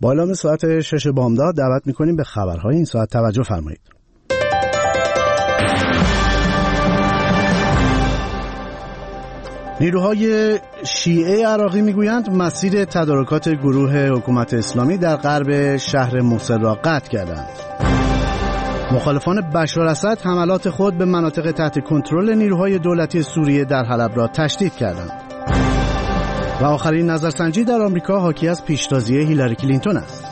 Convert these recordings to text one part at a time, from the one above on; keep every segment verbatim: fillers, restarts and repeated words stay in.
با اعلام ساعت شش بامداد دعوت می‌کنیم به خبرهای این ساعت توجه فرمایید. نیروهای شیعه عراقی میگویند مسیر تدارکات گروه حکومت اسلامی در غرب شهر موصل را قطع کردند. مخالفان بشار اسد حملات خود به مناطق تحت کنترل نیروهای دولتی سوریه در حلب را تشدید کردند. و آخرین نظرسنجی در آمریکا حاکی از پیشتازی هیلاری کلینتون است.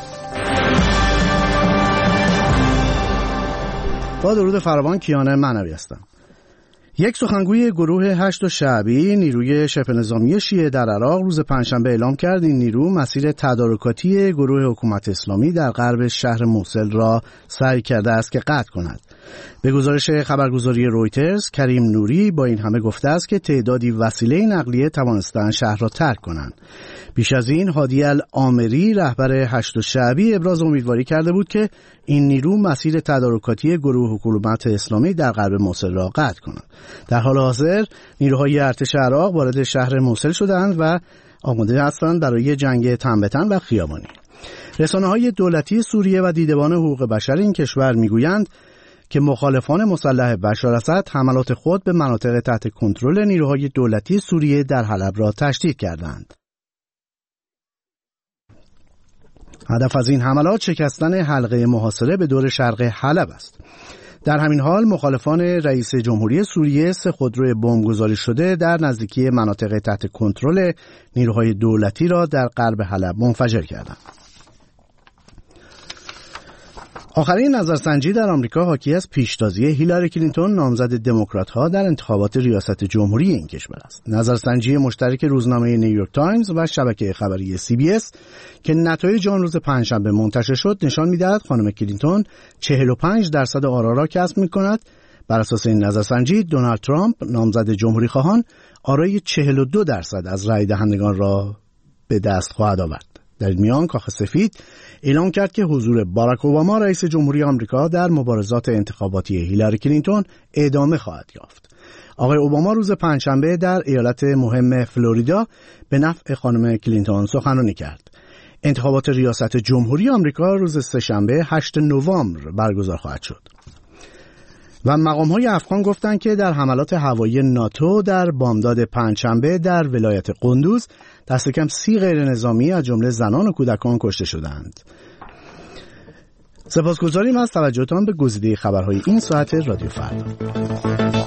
با درود فراوان، کیان معنوی هستم. یک سخنگوی گروه هشت شعبی نیروی شبه نظامی شیعه در عراق روز پنجشنبه اعلام کرد این نیرو مسیر تدارکاتی گروه حکومت اسلامی در غرب شهر موصل را سعی کرده است که قطع کند. به گزارش خبرگزاری رویترز، کریم نوری با این همه گفته است که تعدادی وسیله نقلیه توانستند شهر را ترک کنند. بیش از این، هادی العامری رهبر هشت شعبی ابراز امیدواری کرده بود که این نیرو مسیر تدارکاتی گروه حکومت اسلامی در غرب موصل را قطع کند. در حال حاضر نیروهای ارتش عراق وارد شهر موصل شدند و آماده هستند برای جنگ تن به تن و خیابانی. رسانه‌های دولتی سوریه و دیدبان حقوق بشر این کشور میگویند که مخالفان مسلح بشار اسد حملات خود به مناطق تحت کنترل نیروهای دولتی سوریه در حلب را تشدید کردند. هدف از این حملات شکستن حلقه محاصره به دور شرق حلب است. در همین حال مخالفان رئیس جمهوری سوریه سه خودروی بمبگذاری شده در نزدیکی مناطق تحت کنترل نیروهای دولتی را در غرب حلب منفجر کردند. آخرین نظرسنجی در آمریکا حاکی از پیشتازی هیلاری کلینتون نامزد دموکرات‌ها در انتخابات ریاست جمهوری این کشور است. نظرسنجی مشترک روزنامه نیویورک تایمز و شبکه خبری سی بی اس که نتایج آن روز پنجشنبه منتشر شد نشان می‌دهد خانم کلینتون چهل و پنج درصد آرا را کسب می‌کند. بر اساس این نظرسنجی دونالد ترامپ نامزد جمهوری‌خواهان آرای چهل و دو درصد از رای دهندگان را به دست خواهد آورد. در این میان کاخ سفید اعلام کرد که حضور باراک اوباما رئیس جمهوری آمریکا در مبارزات انتخاباتی هیلاری کلینتون ادامه خواهد یافت. آقای اوباما روز پنجشنبه در ایالت مهم فلوریدا به نفع خانم کلینتون سخنرانی کرد. انتخابات ریاست جمهوری آمریکا روز سه‌شنبه هشتم نوامبر برگزار خواهد شد. و مقام‌های افغان گفتند که در حملات هوایی ناتو در بامداد پنجشنبه در ولایت قندوز دست کم سی غیر نظامی از جمله زنان و کودکان کشته شدند. سپاسگزاریم از توجهتان به گزیده خبرهای این ساعت رادیو فردا.